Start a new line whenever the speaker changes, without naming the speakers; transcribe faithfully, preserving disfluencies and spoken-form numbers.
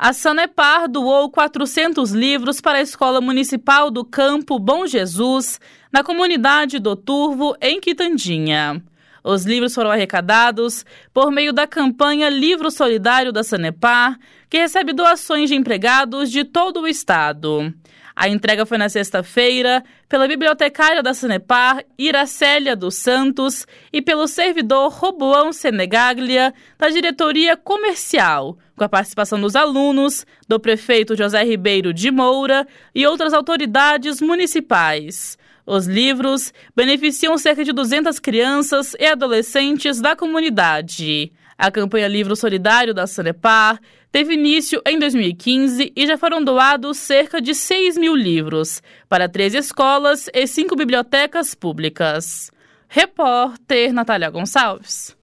A Sanepar doou quatrocentos livros para a Escola Municipal do Campo Bom Jesus, na comunidade do Turvo, em Quitandinha. Os livros foram arrecadados por meio da campanha Livro Solidário da Sanepar, que recebe doações de empregados de todo o estado. A entrega foi na sexta-feira pela bibliotecária da Sanepar, Iracélia dos Santos, e pelo servidor Roboão Senegaglia, da diretoria comercial, com a participação dos alunos, do prefeito José Ribeiro de Moura e outras autoridades municipais. Os livros beneficiam cerca de duzentas crianças e adolescentes da comunidade. A campanha Livro Solidário da Sanepar teve início em dois mil e quinze e já foram doados cerca de seis mil livros para treze escolas e cinco bibliotecas públicas. Repórter Natália Gonçalves.